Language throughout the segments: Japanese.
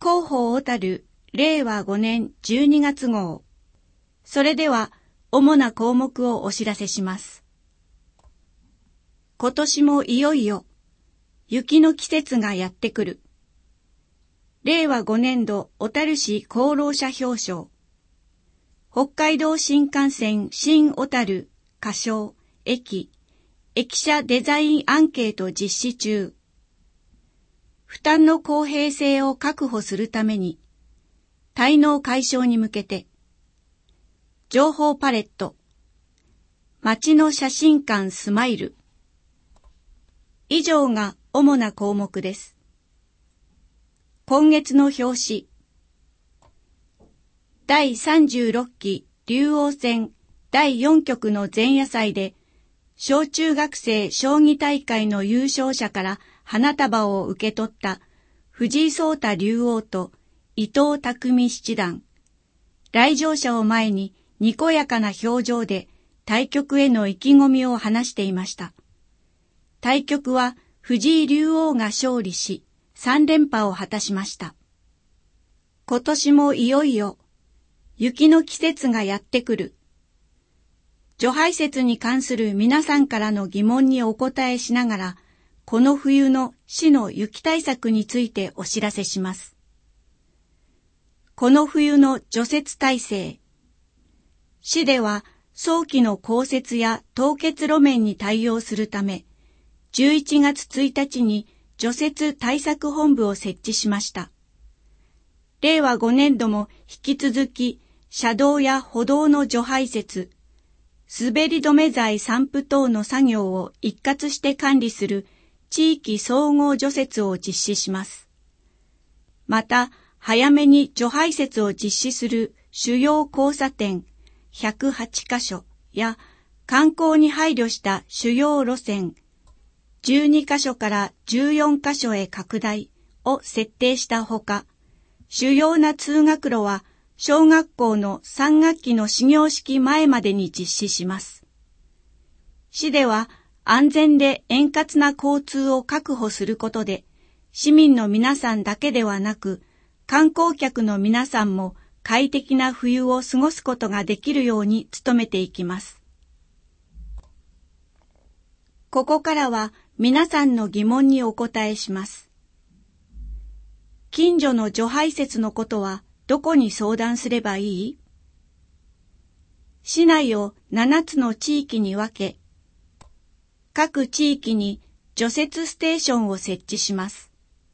広報小樽令和5年12月号。それでは主な項目をお知らせします。今年もいよいよ雪の季節がやってくる。令和5年度小樽市功労者表彰。北海道新幹線新小樽仮称駅舎デザインアンケート実施中。負担の公平性を確保するために、滞納解消に向けて、情報パレット、街の写真館スマイル。以上が主な項目です。今月の表紙。第36期竜王戦第4局の前夜祭で、小中学生将棋大会の優勝者から花束を受け取った藤井聡太竜王と伊藤匠七段。来場者を前ににこやかな表情で対局への意気込みを話していました。対局は藤井竜王が勝利し、3連覇を果たしました。今年もいよいよ雪の季節がやってくる。除排雪に関する皆さんからの疑問にお答えしながら、この冬の市の雪対策についてお知らせします。この冬の除雪体制。市では早期の降雪や凍結路面に対応するため、11月1日に除雪対策本部を設置しました。令和5年度も引き続き車道や歩道の除排雪、滑り止め剤散布等の作業を一括して管理する地域総合除雪を実施します。また、早めに除排雪を実施する主要交差点108カ所や観光に配慮した主要路線12カ所から14カ所へ拡大を設定したほか、主要な通学路は小学校の3学期の始業式前までに実施します。市では安全で円滑な交通を確保することで、市民の皆さんだけではなく、観光客の皆さんも快適な冬を過ごすことができるように努めていきます。ここからは皆さんの疑問にお答えします。近所の除排雪のことはどこに相談すればいい？市内を7つの地域に分け、各地域に除雪ステーションを設置します。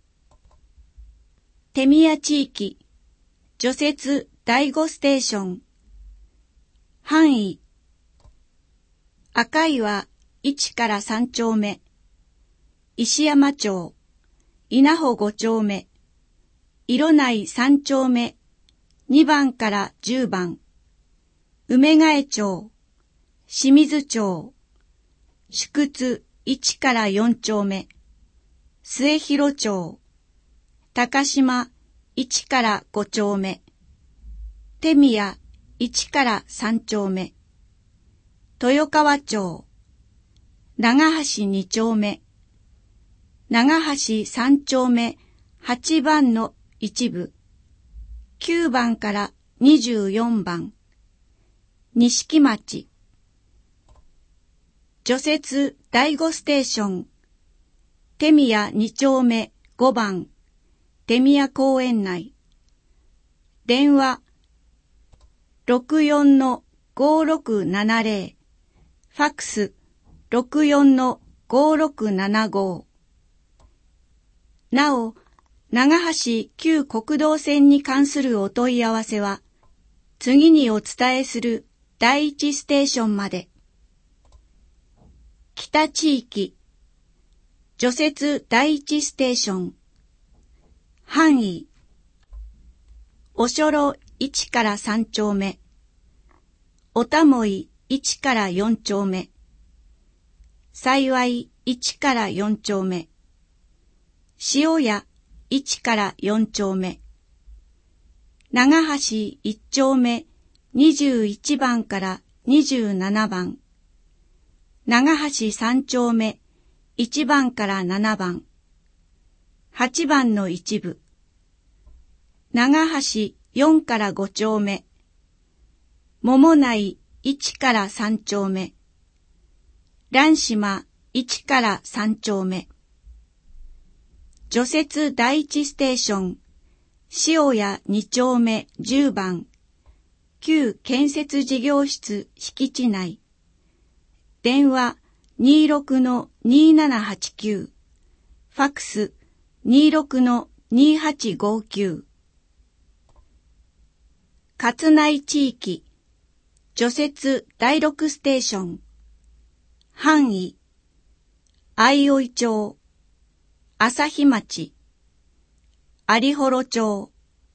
手宮地域、除雪第5ステーション。範囲。赤いは1から3丁目。石山町、稲穂5丁目。色内3丁目。2番から10番。梅ヶ江町、清水町。宿津1から4丁目。末広町。高島1から5丁目。手宮1から3丁目。豊川町。長橋2丁目。長橋3丁目8番の一部。9番から24番。錦町。除雪第5ステーション。手宮2丁目5番。手宮公園内。電話 64-5670。ファックス 64-5675。なお、長橋旧国道線に関するお問い合わせは、次にお伝えする第1ステーションまで。北地域、除雪第1ステーション。範囲、おしょろ1から3丁目。おたもい1から4丁目。幸い1から4丁目。塩屋1から4丁目。長橋1丁目21番から27番。長橋3丁目1番から7番。8番の一部。 長橋4から5丁目、桃内1から3丁目、蘭島1から3丁目、除雪第一ステーション、塩谷2丁目10番、旧建設事業室敷地内、電話26-2789、ファックス26-2859。勝内地域、除雪第6ステーション、範囲、相生町、朝日町、有幌町、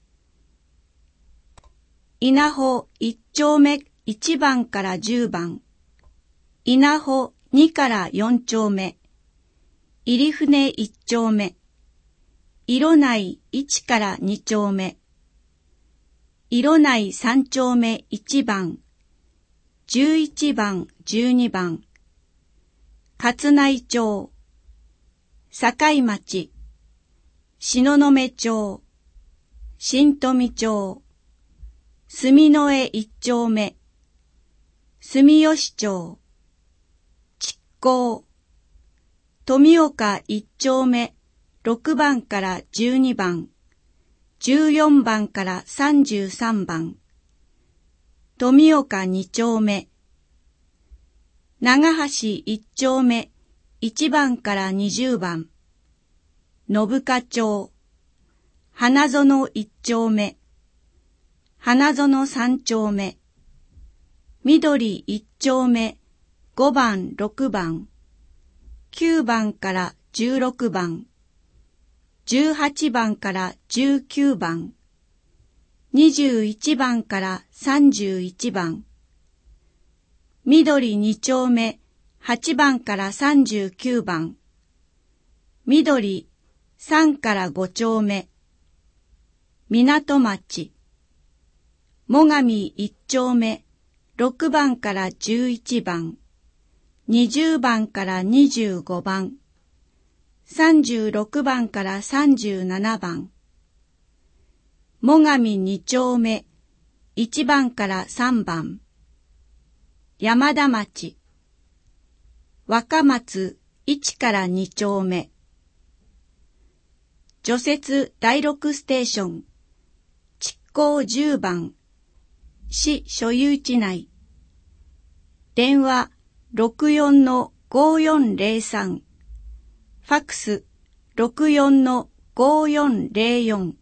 稲穂1丁目1番から10番、稲穂2から4丁目、入船1丁目、色内1から2丁目、色内3丁目1番、11番、12番、勝内町、境町、東雲町、新富町、住之江1丁目、住吉町、築港、富岡1丁目6番から12番、14番から33番、富岡2丁目、長橋1丁目1番から20番、信香町、花園1丁目、花園3丁目、緑1丁目5番6番、9番から16番、18番から19番、21番から31番、緑2丁目8番から39番、緑3から5丁目、港町、最上1丁目6番から11番、20番から25番、36番から37番、最上2丁目1番から3番、山田町、若松1から2丁目、除雪第6ステーション、築港10番、市所有地内、電話64-5403、ファックス64-5404。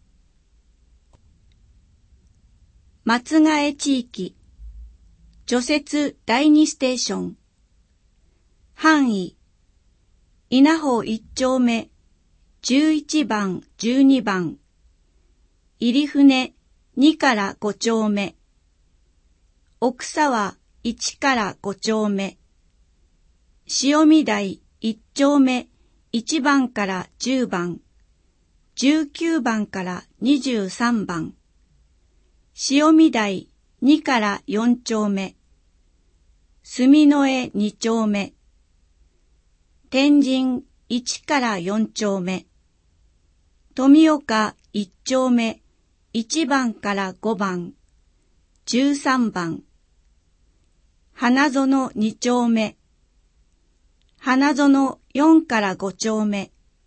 松ヶ江地域、除雪第2ステーション、範囲、稲穂1丁目11番12番、入船2から5丁目、奥沢1から5丁目、塩見台1丁目1番から10番、19番から23番、塩見台2から4丁目、住之江2丁目、天神1から4丁目、富岡1丁目1番から5番、13番、花園2丁目、花園4から5丁目、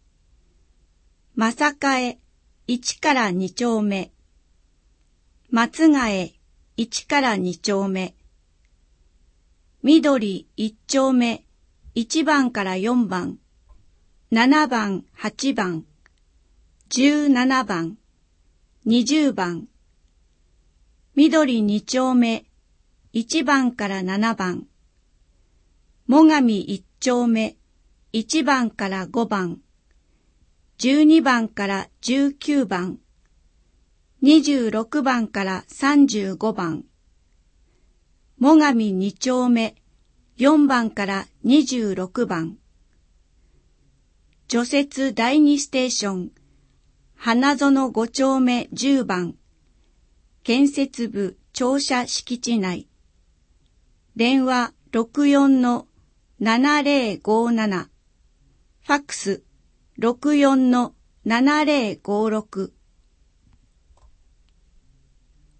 正替1から2丁目、松ヶ江1から2丁目、緑1丁目1番から4番、7番、8番、17番、20番、緑2丁目1番から7番、最上1丁目1番から5番、12番から19番、26番から35番、最上2丁目4番から26番、除雪第2ステーション、花園5丁目10番、建設部庁舎敷地内、電話64-7057、ファックス64-7056。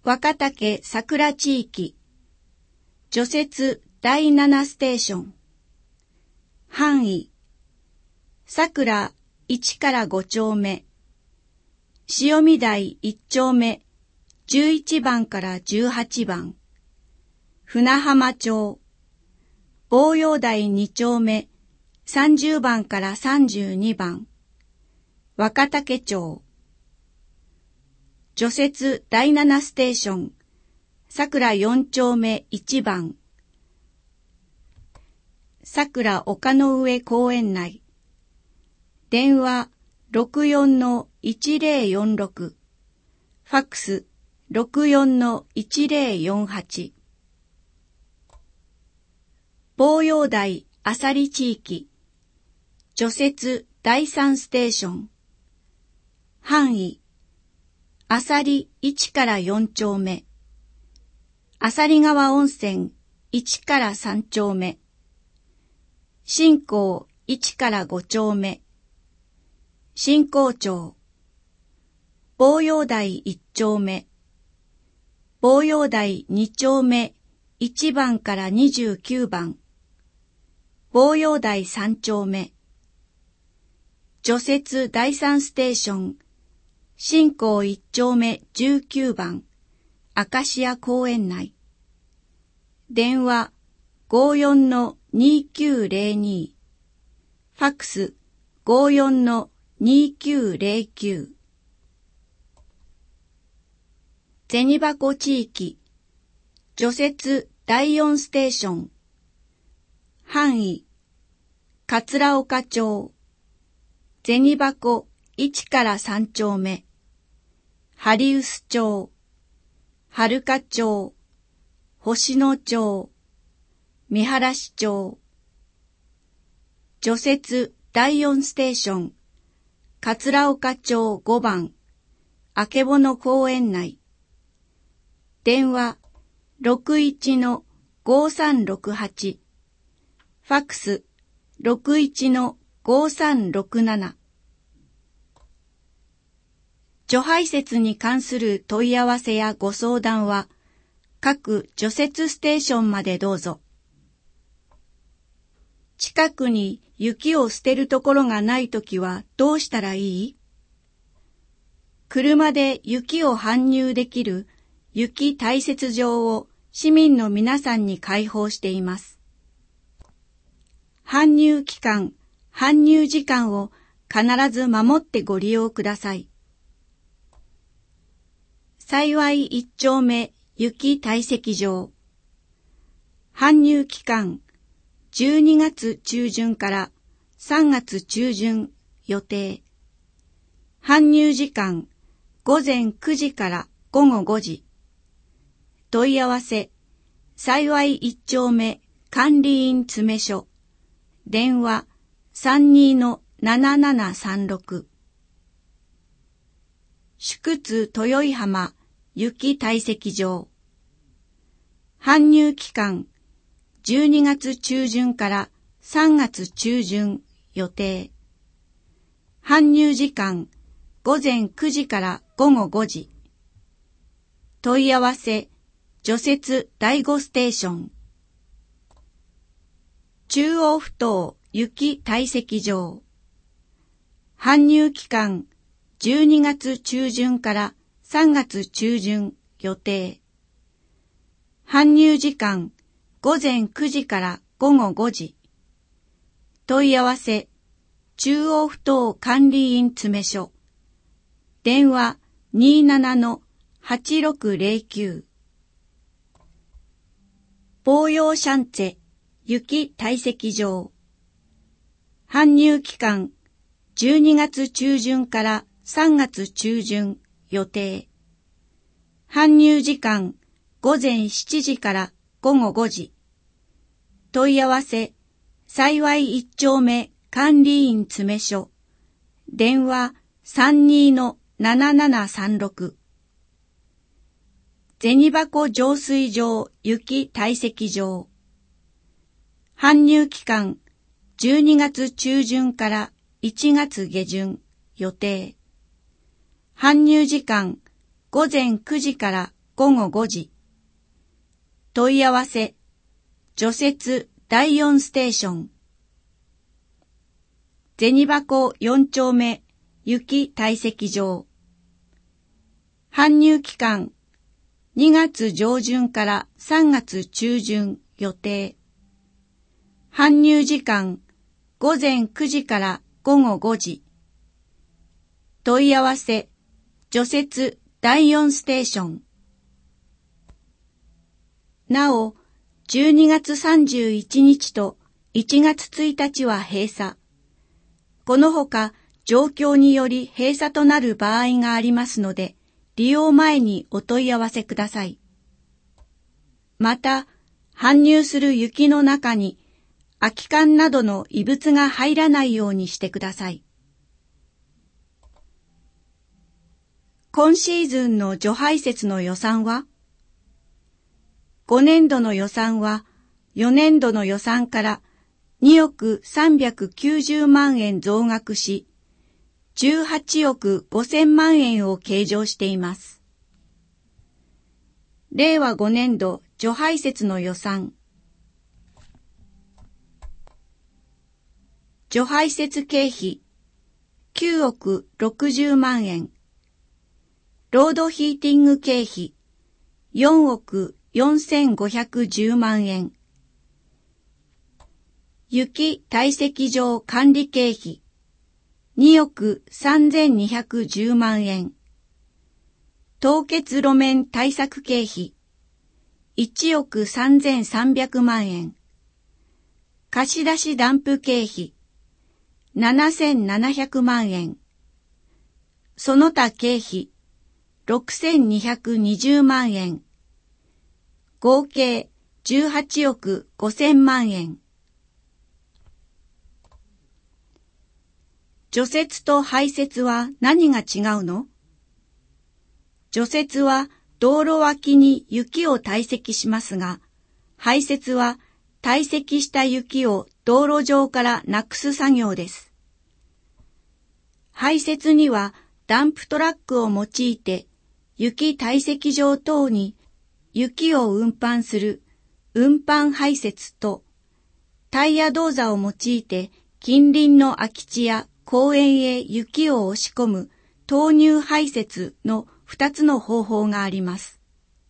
若竹桜地域、除雪第7ステーション。範囲、桜1から5丁目、潮見台1丁目、11番から18番、船浜町、望陽台2丁目、30番から32番、若竹町、除雪第7ステーション、桜4丁目1番、桜丘の上公園内、電話 64-1046、ファックス 64-1048。望陽台あさり地域、除雪第3ステーション。範囲、あさり1から4丁目、あさり川温泉1から3丁目、新港1から5丁目、新港町、望陽台1丁目、望陽台2丁目1番から29番、望陽台3丁目、除雪第3ステーション、新港1丁目19番、アカシア公園内、電話 54-2902、ファックス 54-2909。銭箱地域、除雪第4ステーション。範囲、桂岡町、銭箱1から3丁目、ハリウス町、春香町、星野町、三原市町、除雪第4ステーション、桂岡町5番、あけぼの公園内、電話 61-5368、ファックス 61-5367。除排雪に関する問い合わせやご相談は、各除雪ステーションまでどうぞ。近くに雪を捨てるところがないときはどうしたらいい？車で雪を搬入できる雪堆雪場を市民の皆さんに開放しています。搬入期間、搬入時間を必ず守ってご利用ください。幸い1丁目雪堆積場。搬入期間、12月中旬から3月中旬予定。搬入時間、午前9時から午後5時。問い合わせ、幸い1丁目管理員詰所。電話 32-7736。宿津豊井浜雪堆積場。搬入期間、12月中旬から3月中旬予定。搬入時間、午前9時から午後5時。問い合わせ、除雪第5ステーション。中央埠頭雪堆積場。搬入期間、12月中旬から3月中旬予定。搬入時間、午前9時から午後5時。問い合わせ、中央埠頭管理員詰所。電話 27-8609。望陽シャンツェ雪堆積場。搬入期間、12月中旬から3月中旬予定。搬入時間、午前7時から午後5時。問い合わせ、幸い1丁目管理員詰所。電話 32-7736。銭箱浄水場雪堆積場。搬入期間、12月中旬から1月下旬予定。搬入時間、午前9時から午後5時。問い合わせ、除雪第4ステーション。銭箱4丁目雪堆積場。搬入期間、2月上旬から3月中旬予定。搬入時間、午前9時から午後5時。問い合わせ、除雪第4ステーション。なお、12月31日と1月1日は閉鎖。このほか、状況により閉鎖となる場合がありますので、利用前にお問い合わせください。また、搬入する雪の中に、空き缶などの異物が入らないようにしてください。今シーズンの除排雪の予算は？ 5 年度の予算は4年度の予算から2億390万円増額し、18億5000万円を計上しています。令和5年度除排雪の予算。除排雪経費9億60万円。ロードヒーティング経費4億4510万円。雪堆積場管理経費2億3210万円。凍結路面対策経費1億3300万円。貸し出しダンプ経費7700万円。その他経費6220万円。合計18億5000万円。除雪と排雪は何が違うの？除雪は道路脇に雪を堆積しますが、排雪は堆積した雪を道路上からなくす作業です。排雪にはダンプトラックを用いて雪堆積場等に雪を運搬する運搬排雪とタイヤ動作を用いて近隣の空き地や公園へ雪を押し込む投入排雪の2つの方法があります。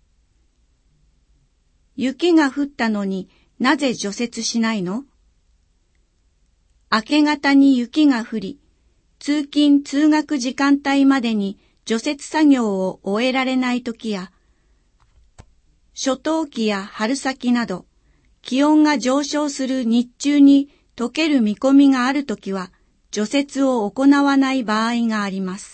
雪が降ったのになぜ除雪しないの？明け方に雪が降り、通勤通学時間帯までに除雪作業を終えられないときや、初冬期や春先など、気温が上昇する日中に溶ける見込みがあるときは、除雪を行わない場合があります。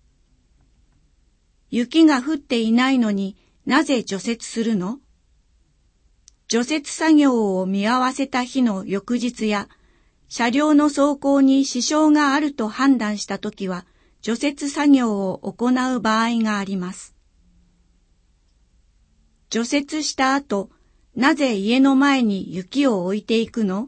雪が降っていないのになぜ除雪するの？除雪作業を見合わせた日の翌日や、車両の走行に支障があると判断したときは、除雪作業を行う場合があります。除雪した後、なぜ家の前に雪を置いていくの？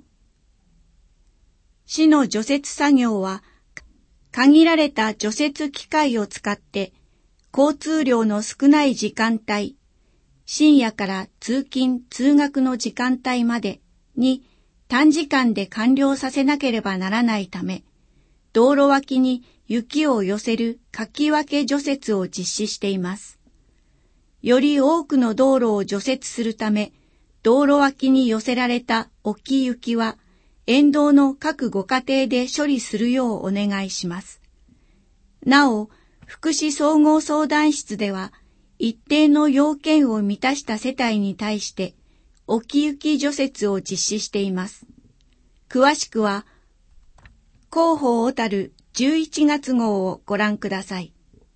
市の除雪作業は、限られた除雪機械を使って、交通量の少ない時間帯、深夜から通勤・通学の時間帯までに短時間で完了させなければならないため、道路脇に雪を寄せるかき分け除雪を実施しています。より多くの道路を除雪するため、道路脇に寄せられた置き雪は、沿道の各ご家庭で処理するようお願いします。なお、福祉総合相談室では、一定の要件を満たした世帯に対して、置き雪除雪を実施しています。詳しくは、広報小樽11月号をご覧ください。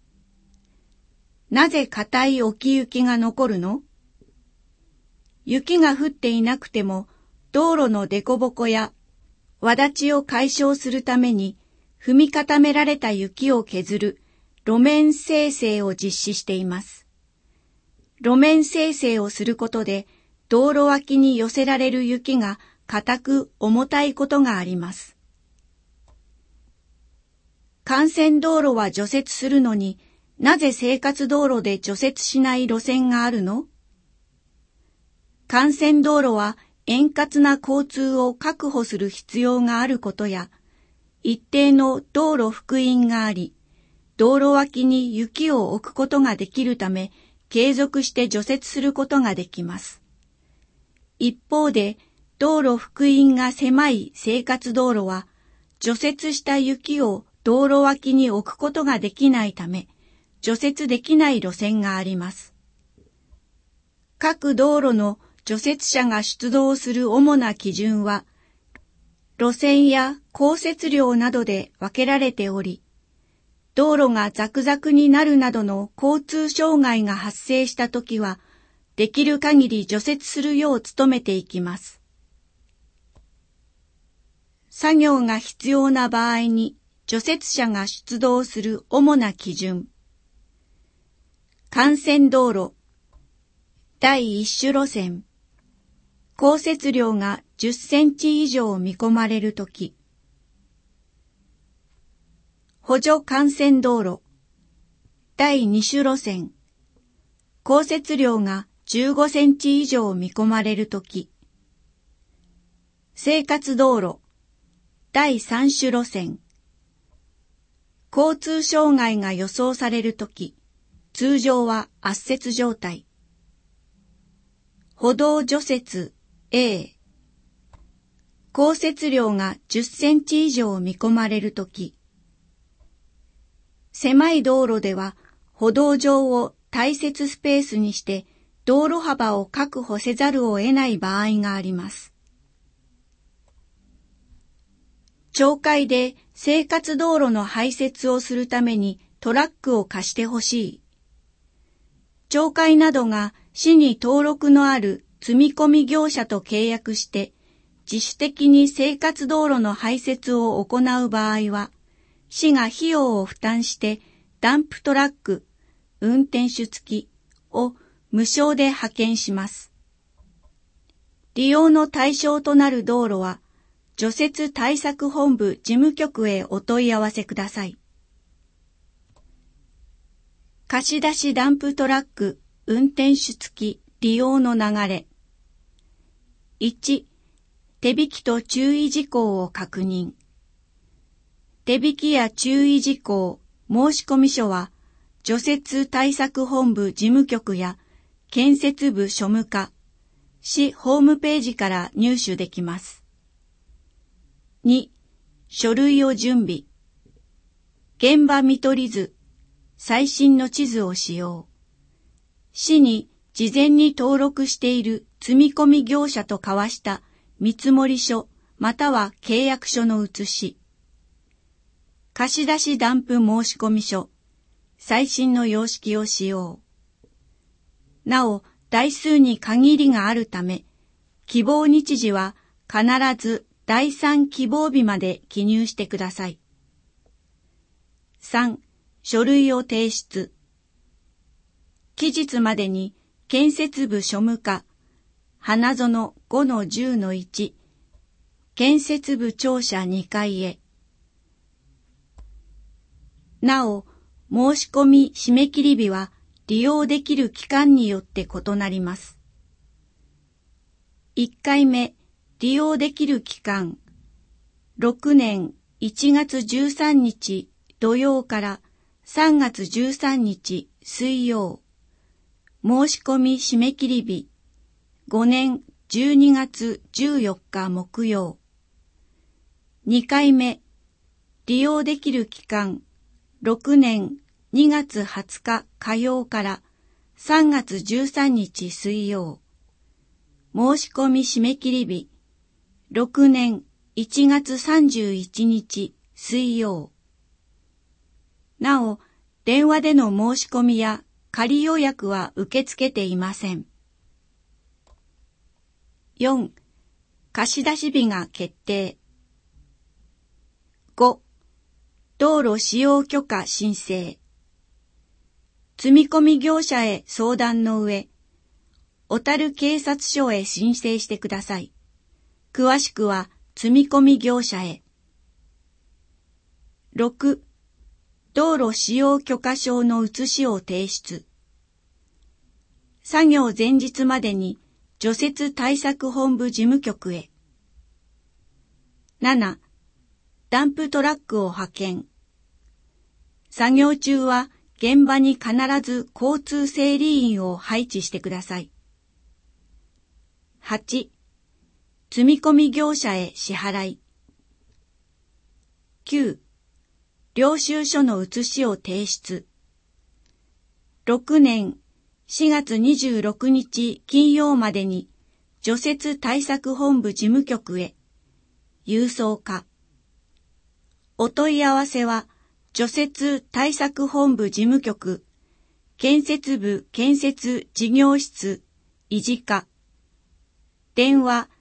なぜ固い置き雪が残るの？雪が降っていなくても、道路の凸凹や轍を解消するために、踏み固められた雪を削る路面生成を実施しています。路面生成をすることで、道路脇に寄せられる雪が硬く重たいことがあります。幹線道路は除雪するのになぜ生活道路で除雪しない路線があるの？幹線道路は円滑な交通を確保する必要があることや、一定の道路幅員があり、道路脇に雪を置くことができるため、継続して除雪することができます。一方で、道路幅員が狭い生活道路は、除雪した雪を道路脇に置くことができないため、除雪できない路線があります。各道路の除雪車が出動する主な基準は、路線や降雪量などで分けられており、道路がザクザクになるなどの交通障害が発生したときは、できる限り除雪するよう努めていきます。作業が必要な場合に除雪車が出動する主な基準。幹線道路、第一種路線、降雪量が10センチ以上見込まれるとき。補助幹線道路、第二種路線、降雪量が15センチ以上見込まれるとき。生活道路、第三種路線、交通障害が予想されるとき、通常は圧雪状態。歩道除雪 A、降雪量が10センチ以上見込まれるとき。狭い道路では歩道上を大雪スペースにして道路幅を確保せざるを得ない場合があります。町会で生活道路の排雪をするためにトラックを貸してほしい。町会などが市に登録のある積み込み業者と契約して自主的に生活道路の排雪を行う場合は、市が費用を負担してダンプトラック、運転手付きを無償で派遣します。利用の対象となる道路は、除雪対策本部事務局へお問い合わせください。貸し出しダンプトラック、運転手付き利用の流れ。1、手引きと注意事項を確認。手引きや注意事項、申込書は、除雪対策本部事務局や建設部庶務課、市ホームページから入手できます。2、書類を準備。現場見取り図、最新の地図を使用。市に事前に登録している積み込み業者と交わした見積書または契約書の写し。貸し出しダンプ申込書、最新の様式を使用。なお、台数に限りがあるため、希望日時は必ず第3希望日まで記入してください。3、書類を提出。期日までに建設部庶務課、花園 5-10-1、建設部庁舎2階へ。なお、申し込み締め切り日は利用できる期間によって異なります。1回目、利用できる期間、6年1月13日土曜から3月13日水曜。申し込み締め切り日、5年12月14日木曜。2回目、利用できる期間、6年2月20日火曜から3月13日水曜。申し込み締め切り日、6年1月31日水曜。なお、電話での申し込みや仮予約は受け付けていません。4、貸し出し日が決定。5、道路使用許可申請。積み込み業者へ相談の上、小樽警察署へ申請してください。詳しくは積み込み業者へ。6、 道路使用許可証の写しを提出。作業前日までに除雪対策本部事務局へ。7. ダンプトラックを派遣。作業中は現場に必ず交通整理員を配置してください。8. 積み込み業者へ支払い。9. 領収書の写しを提出。6年4月26日金曜までに除雪対策本部事務局へ郵送か。お問い合わせは除雪対策本部事務局建設部建設事業室維持課電話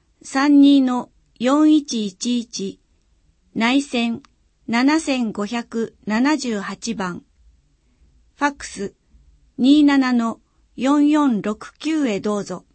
32-4111 内線7578番ファックス 27-4469 へどうぞ。